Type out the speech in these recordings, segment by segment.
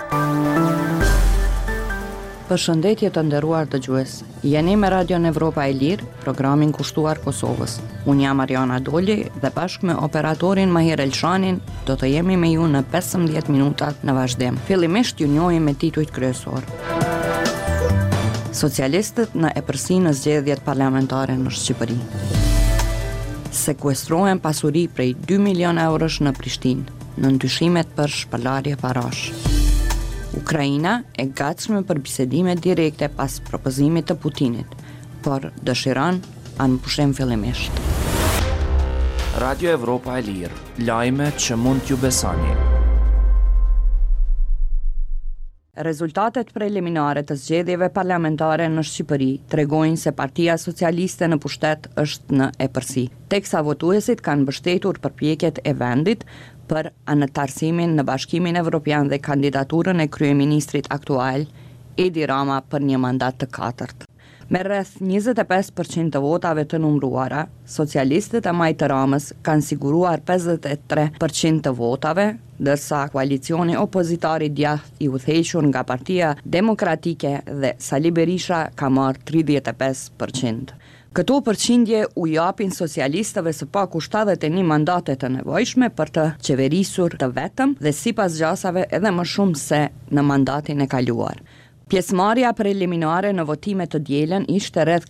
Përshëndetje të nderuar dëgjues. Jeni me Radion Evropa e Lirë, programin kushtuar Kosovës. Unë jam Ariana Doli dhe bashkë me operatorin Mahir Elshanin do të jemi me ju në 15 minuta në vazhdim. Fillimisht ju njohim me titujt kryesor. Socialistët në epërsi në zgjedhjet parlamentare në Shqipëri. Sekuestrohen pasuri prej 2 milion eurosh në Prishtinë në ndyshimet për shpërlarje parash. Ukraina e gatshme për bisedime direkte pas propozimit të Putinit, por dëshiron anëpushim fillimisht. Radio Evropa e Lirë, lajme që mund t'ju besoni. Rezultatet preliminare të zgjedhjeve parlamentare në Shqipëri tregojnë se Partia Socialiste në pushtet është në epërsi, teksa votuesit kanë mbështetur përpjekjet e vendit për anëtarësimin në Bashkimin Evropian dhe kandidaturën e kryeministrit aktual, Edi Rama, për një mandat të katërt. Me rreth 25% të votave të numëruara, socialistët e Majtë Ramës kanë siguruar 53% të votave, ndërsa koalicioni opozitar i djathtë i udhëhequr nga Partia Demokratike dhe Sali Berisha ka marrë 35%. Këto përqindje u japin socialistëve së paku 71 mandate të nevojshme për të qeverisur të vetëm dhe sipas gjasave edhe më shumë se në mandatin e kaluar. Pjesëmarrja preliminare në votimet të dielën ishte rreth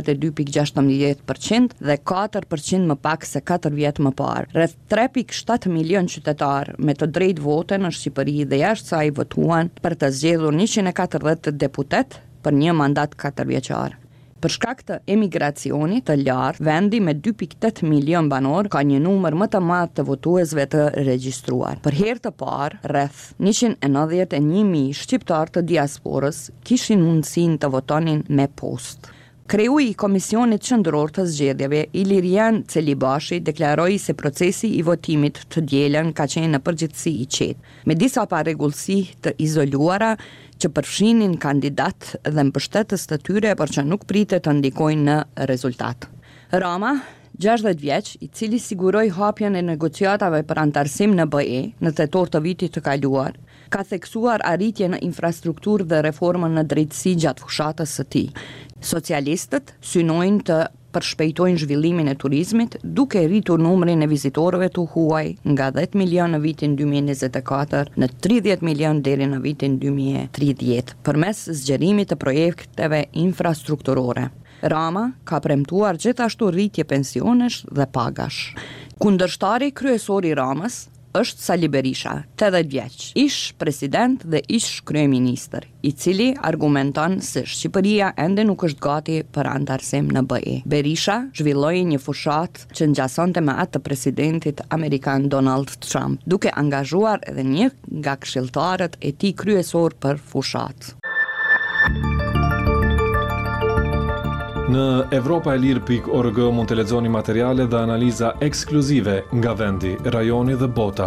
42.16% dhe 4% më pak se 4 vjet më parë. Rreth 3.7 milion qytetarë me të drejtë vote në Shqipëri dhe jashtë saj votuan për të zgjedhur 140 deputet për një mandat 4 vjeçar. Për shkak të emigracionit të lartë, vendi me 2.8 milion banor ka një numër më të madh të votuesve të regjistruar. Për herë të parë, rreth 191.000 shqiptar të diasporës kishin mundësinë të votonin me postë. Kreu i Komisionit Qendror të Zgjedhjeve, Ilirian Celibashi, deklaroi se procesi i votimit të dielën ka qenë në përgjithësi i qetë, me disa parregullsi të izoluara që përfshinin kandidat dhe mbështetës të tyre, por që nuk pritet të ndikojnë në rezultat. Rama, 60 vjeç, i cili siguroi hapjen e negociatave për antarësim në BE në tetor të vitit të kaluar, ka theksuar arritje në infrastrukturë dhe reformën në drejtësi gjatë fushatës së tij. Socialistët synojnë të përshpejtojnë zhvillimin e turizmit, duke rritur numrin e vizitorëve të huaj nga 10 milion në vitin 2024 në 30 milion deri në vitin 2030, përmes zgjerimit të projekteve infrastrukturore. Rama ka premtuar gjithashtu rritje pensionesh dhe pagash. Kundërshtari kryesor i Ramës është Sali Berisha, 80 vjeç, ish president dhe ish kryeministër, i cili argumenton se Shqipëria ende nuk është gati për antarësim në BE. Berisha zhvilloi një fushatë që ngjasonte me atë të presidentit amerikan Donald Trump, duke angazhuar edhe një nga këshilltarët e tij kryesor për fushatë. Në evropaelir.org mund të lexoni materiale dhe analiza ekskluzive nga vendi, rajoni dhe bota.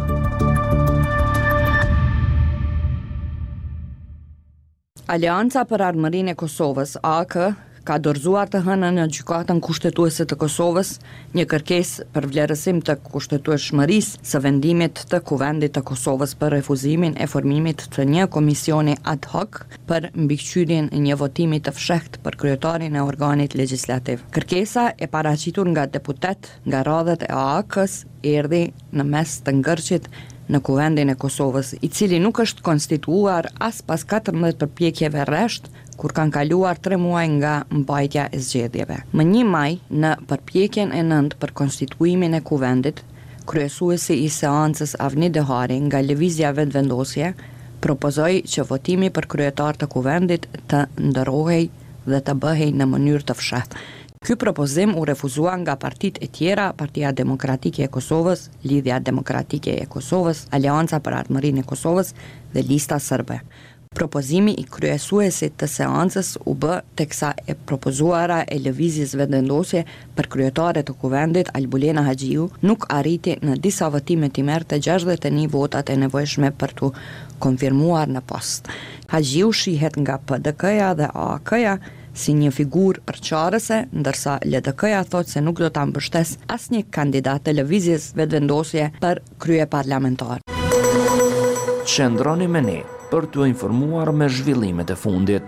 Aleanca për Armërinë e Kosovës, AK, ka dorëzuar të hënën në gjykatën kushtetuese të Kosovës një kërkesë për vlerësim të kushtetueshmërisë së vendimit të Kuvendit të Kosovës për refuzimin e formimit të një komisioni ad hoc për mbikëqyrjen e një votimi të fshehtë për kryetarin e organit legjislativ. Kërkesa e paraqitur nga deputet nga radhët e AK-s erdhi në mes të ngërçit në Kuvendin e Kosovës, i cili nuk është konstituar as pas 14 përpjekjeve rresht, kur kanë kaluar 3 muaj nga mbajtja e zgjedhjeve. Më 1 maj, në përpjekjen e 9 për konstituimin e Kuvendit, kryesuesi i seancës Avni Dehari nga Lëvizja Vetëvendosje propozoi që votimi për kryetar të Kuvendit të ndërrohej dhe të bëhej në mënyrë të fshehtë. Ky propozim u refuzua nga partitë e tjera, Partia Demokratike e Kosovës, Lidhja Demokratike e Kosovës, Aleanca për Armërinë e Kosovës dhe Lista Serbe. Propozimi i kryesuesit të seancës u bë teksa e propozuara e Lëvizjes Vetëvendosje për kryetare të Kuvendit, Albulena Haxhiu, nuk arriti në disa votime të merrte 61 votat e nevojshme për të konfirmuar në post. Haxhiu shihet nga PDK-ja dhe AAK-ja si një figurë përçarëse, ndërsa LDK-ja thotë se nuk do ta mbështes asnjë kandidat të Lëvizjes Vetëvendosje për krye parlamentar. Qëndroni me ne për t'u informuar me zhvillimet e fundit.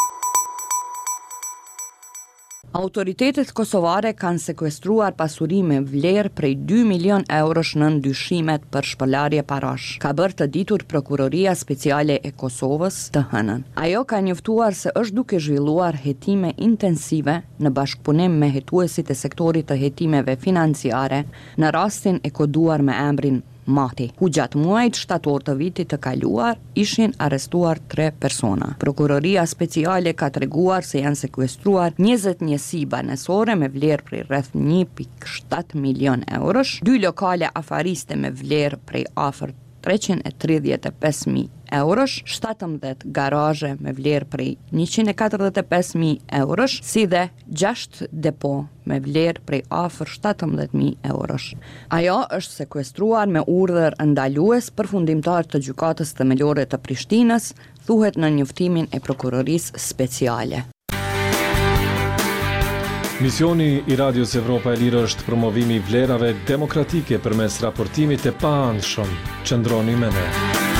Autoritetet kosovare kanë sekuestruar pasuri me vlerë prej 2 milion eurosh në ndyshimet për shpëlarje parash, ka bërë të ditur Prokuroria Speciale e Kosovës të hënën. Ajo ka njoftuar se është duke zhvilluar hetime intensive në bashkëpunim me hetuesit e sektorit të hetimeve financiare në rastin e koduar me emrin Mati, ku gjatë muajit shtator të vitit të kaluar ishin arrestuar 3 persona. Prokuroria Speciale ka treguar se janë sekuestruar 20 njësi banesore me vlerë prej rreth 1.7 milion eurosh, 2 lokale afariste me vlerë prej afër 335.000 eurosh, 17 garazhe me vlerë prej 145.000 eurosh, si dhe 6 depo me vlerë prej afër 17.000 eurosh. Ajo është sekuestruar me urdhër ndalues përfundimtar të gjykatës themelore të Prishtinës, thuhet në njoftimin e Prokurorisë Speciale. Misioni i Radios Evropa e Lirë është promovimi i vlerave demokratike përmes raportimit të paanshëm. Qëndroni me ne.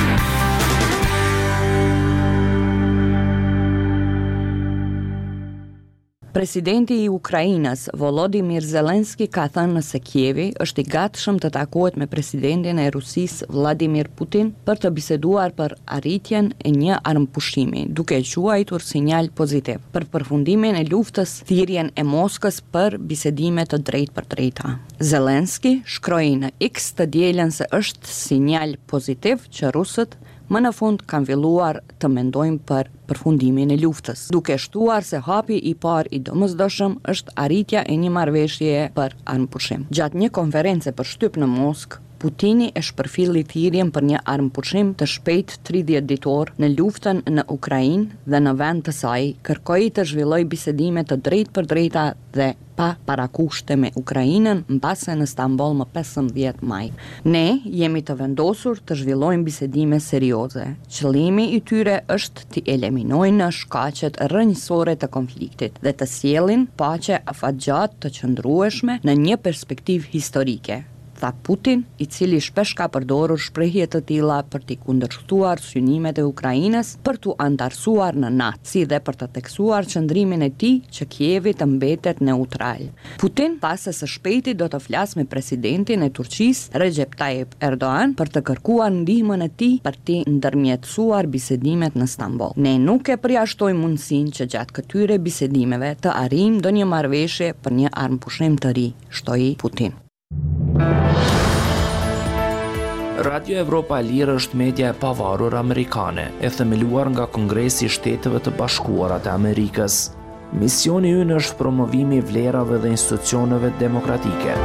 Presidenti i Ukrainës, Volodymyr Zelensky, ka thënë se Kievi është i gatshëm të takohet me presidentin e Rusisë, Vladimir Putin, për të biseduar për arritjen e një armëpushimi, duke quajtur sinjal pozitiv për përfundimin e luftës, thirrjen e Moskës për bisedime të drejtpërdrejta. Zelensky shkroi në X të dielën se është sinjal pozitiv që rusët më në fund kanë filluar të mendojnë për përfundimin e luftës, duke shtuar se hapi i parë i domosdoshëm është arritja e një marrëveshjeje për armëpushim. Gjatë një konference për shtyp në Moskë, Putini e shpërfilli thirrjen për një armëpushim të shpejt 30 ditor në luftën në Ukrainë dhe në vend të saj kërkoi të zhvillojë bisedime të drejtpërdrejta dhe pa parakushte me Ukrainën mbase në Stamboll më 15 maj. Ne jemi të vendosur të zhvillojmë bisedime serioze. Qëllimi i tyre është të eliminojnë shkaqet rrënjësore të konfliktit dhe të sjellin paqe afatgjatë të qëndrueshme në një perspektivë historike, tha Putin, i cili shpesh ka përdorur shprehje të tilla për t'i kundërshtuar synimet e Ukrainës, për t'u antarësuar në NATO, si dhe për të theksuar qëndrimin e tij që Kievi të mbetet neutral. Putin tha se së shpejti do të flasë me presidentin e Turqisë, Recep Tayyip Erdogan, për të kërkuar ndihmën e tij për t'i ndërmjetësuar bisedimet në Stamboll. Ne nuk e përjashtojmë mundësinë që gjatë këtyre bisedimeve të arrijmë ndonjë marrëveshje për një armëpushim të ri, shtoi Putin. Radio Evropa e Lirë është media e pavarur amerikane, e themeluar nga Kongresi i Shteteve të Bashkuara të Amerikës. Misioni ynë është promovimi i vlerave dhe institucioneve demokratike.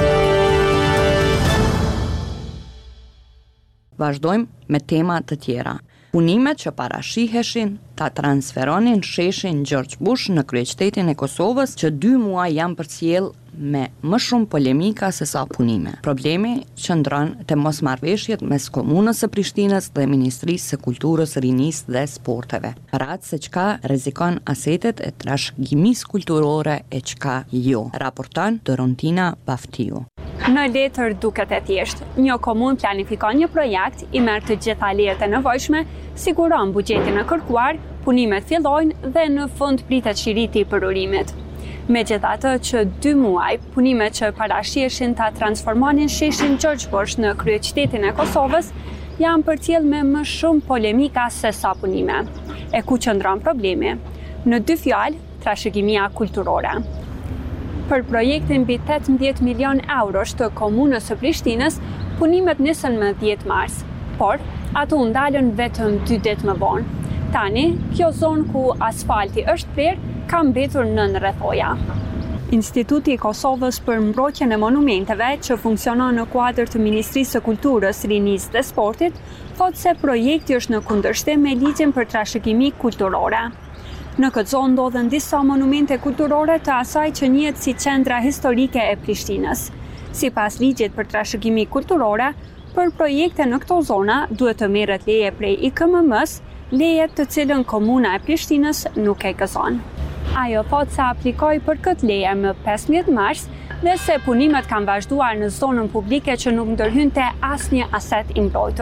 Vazhdojmë me tema të tjera. Punimet që parashiheshin ta transferonin sheshin George Bush në kryeqytetin e Kosovës, që 2 muaj janë përcjell me më shumë polemika se sa punime. Problemi qëndron te mosmarrveshjet mes komunës së Prishtinës dhe Ministrisë së Kulturës, Rinisë dhe Sporteve. Rahat se çka rrezikon asetet e trashëgimisë kulturore e çka jo, raporton Dorontina Baftiu. Në letër duket e thjeshtë, një komunë planifikon një projekt, i merr të gjitha lejet e nevojshme, siguron buxhetin e kërkuar, punimet fillojnë dhe në fund pritet shiriti i përurimit. Megjithatë që 2 muaj, punimet që parashiheshin ta transformonin sheshin George Bush në kryeqytetin e Kosovës janë përcjell me më shumë polemika se sa punime. E ku qëndron problemi? Në 2 fjalë, trashëgimia kulturore. Për projektin mbi 18 milion eurosh të komunës së Prishtinës, punimet nisën më 10 mars, por ato u ndalën vetëm 2 ditë më vonë. Tani, kjo zonë ku asfalti është prerë ka mbetur nën rrethoja. Instituti i Kosovës për mbrojtjen e monumenteve, që funksionon në kuadër të Ministrisë së Kulturës, Rinisë dhe Sportit, thotë se projekti është në kundërshtim me ligjin për trashëgimi kulturore. Në këtë zonë ndodhen disa monumente kulturore të asaj që njihet si qendra historike e Prishtinës. Sipas ligjit për trashëgimi kulturore, për projekte në këto zona duhet të merret leje prej IKMM-s, leje të cilën komuna e Prishtinës nuk e gëzon. Ajo thot se aplikoi për këtë leje më 15 mars dhe se punimet kanë vazhduar në zonën publike që nuk ndërhynte asnjë aset i mbrojtur.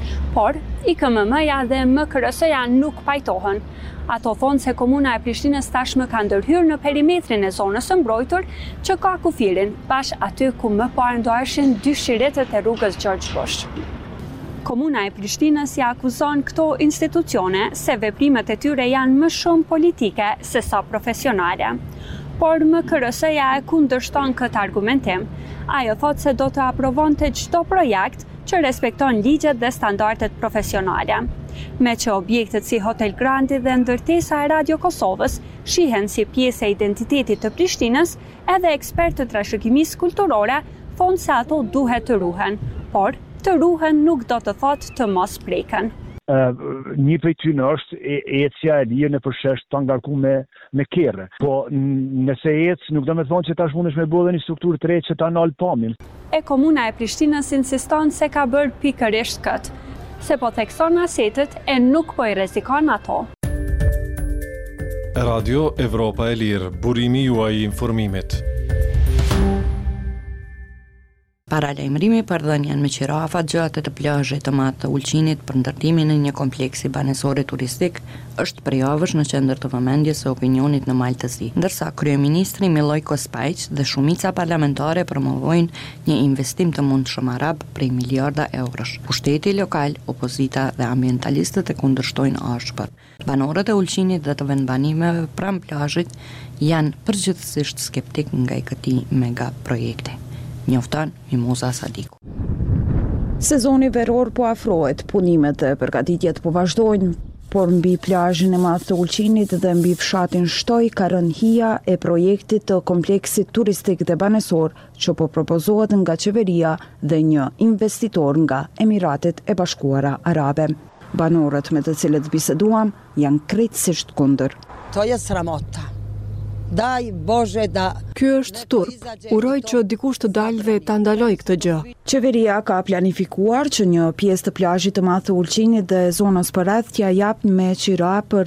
Por, IKMM-ja dhe MKRS-ja nuk pajtohen. Ato thonë se komuna e Prishtinës tashmë ka ndërhyrë në perimetrin e zonës së mbrojtur që ka kufirin, bashkë aty ku më parë ndoheshin dy shiretet e rrugës George Bush. Komuna e Prishtinës ja akuzon këto institucione se veprimet e tyre janë më shumë politike se sa profesionale. Por MKRS-ja e kundërshton këtë argumentim. Ajo thotë se do të aprovonte çdo projekt që respekton ligjet dhe standardet profesionale. Me që objektet si Hotel Grandi dhe ndërtesa e Radio Kosovës shihen si pjesë e identitetit të Prishtinës, edhe ekspertë të trashëgimisë kulturore thonë se ato duhet të ruhen, por të ruhen nuk do të thotë të mos preken. Një prej tyre është ecja e lirë në përshesh të ngarku me kerre. Po nëse ecë nuk do me thonë që tash mundesh me bëllë një strukturë të re që ta nalë pamin. E komuna e Prishtinës insiston se ka bërë pikërisht këtë, se po thekson asetet e nuk po I rrezikon ato. Radio Evropa e Lirë, burimi juaj I informimit. Paralajmërimi për dhënien me qirafa gjatë të plazhit të madh të Ulqinit për ndërtimin e një kompleksi banesore turistik është prej javësh në qendër të vëmendjes së opinionit në Maltësi, ndërsa kryeministri Milojko Spajić dhe shumica parlamentare promovojnë një investim të mundshëm arab prej miliarda eurosh. Pushteti lokal, opozita dhe ambientalistët e kundërshtojnë ashpër. Banorët e Ulqinit dhe të vendbanimeve pranë plazhit janë përgjithsisht skeptik nga këtij mega projekti. Njofton Mimoza Sadiku. Sezoni veror po afrohet, punimet dhe përgatitjet po vazhdojnë, por mbi plazhin e madh të Ulqinit dhe mbi fshatin Shtoj ka rënë hija e projektit të kompleksit turistik dhe banesor që po propozohet nga qeveria dhe një investitor nga Emiratet e Bashkuara Arabe. Banorët me të cilët biseduam janë krejtësisht kundër. To je sramota. Daj Bože da... Ky është turp. Uroj që dikush të dalë dhe ta ndaloj këtë gjë. Qeveria ka planifikuar që një pjesë të plazhit të madh të Ulqinit dhe zonës përreth t'ja jap me qira për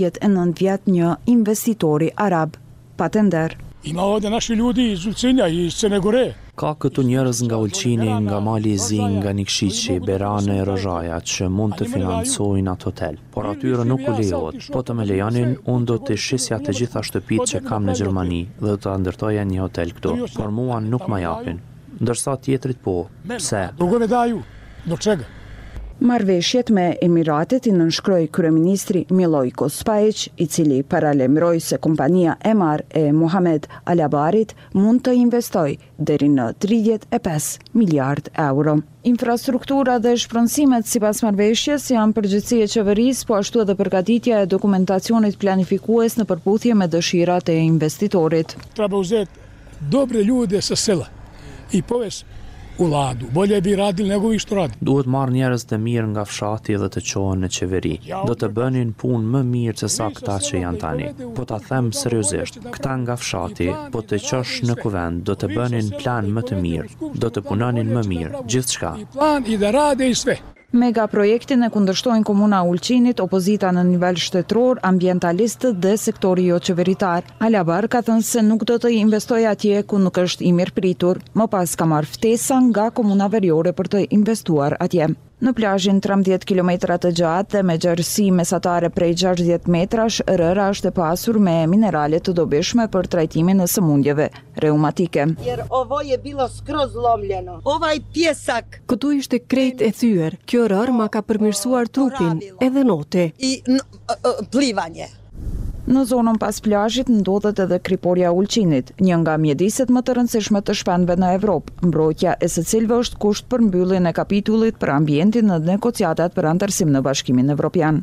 99 vjet një investitori arab pa tender. Ima ovdje naši ljudi iz Ulcinja i iz Crne Gore. Ka këtu njerëz nga Ulqini, nga Mali I Zi, nga Nikšići, Berane, Rëzhaja, që mund të financojnë atë hotel. Por atyre nuk u lejohet. Po të me lejonin, unë do të shisja të gjitha shtëpitë që kam në Gjermani dhe të ndërtoja një hotel këtu. Por mua nuk ma japin. Ndërsa tjetrit po. Pse? Drugove daju. Do čega? Marrëveshjet me Emiratet I nënshkroi kryeministri Milojko Spajić, I cili paralajmëroi se kompania Emar e Mohamed Alabarit mund të investojë deri në 35 miliard euro. Infrastruktura dhe shpronësimet sipas marrëveshjes janë përgjegjësi e qeverisë, po ashtu edhe përgatitja e dokumentacionit planifikues në përputhje me dëshirat e investitorit. Treba uzeti dobre ljude sa sela I povesti u ladu, bolje bi radili nego vi što radi. Duhet marrë njerëz të mirë nga fshati dhe të qohen në qeveri. Do të bënin punë më mirë se sa këta që janë tani. Po ta them seriozisht, këta nga fshati, po të qosh në kuvend, do të bënin plan më të mirë, do të punonin më mirë, gjithçka. Plan I da rade I sve. Mega projektin e kundërshtojnë komuna Ulqinit, opozita në nivel shtetëror, ambientalistët dhe sektori jo qeveritar. Alabar ka thënë se nuk do të investojë atje ku nuk është I mirëpritur, më pas ka marrë ftesa nga komuna veriore për të investuar atje. Në plazhin 13 kilometra të gjatë dhe me gjerësi mesatare prej 60 metrash, rëra është e pasur me minerale të dobishme për trajtimin e sëmundjeve reumatike. Jer ovo je bilo skroz lomljeno. Ovaj pjesak. Këtu ishte krejt e thyer. Kjo rër ma ka përmirësuar trupin, edhe noti. I plivanje. Në zonën pas plazhit ndodhet edhe kriporja Ulqinit, një nga mjediset më të rëndësishme të shpendëve në Evropë, mbrojtja e së cilëve është kusht për mbylljen e kapitullit për ambientin në negociatat për antarësim në Bashkimin Evropian.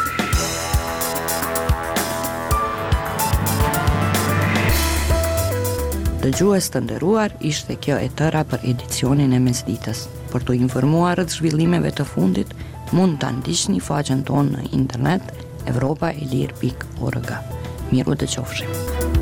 Dëgjues të nderuar, ishte kjo e tëra për edicionin e mesditës. Për të informuar rreth zhvillimeve të fundit, mund ta ndiqni faqen tonë në internet evropaelir.org. Miru të qofshim.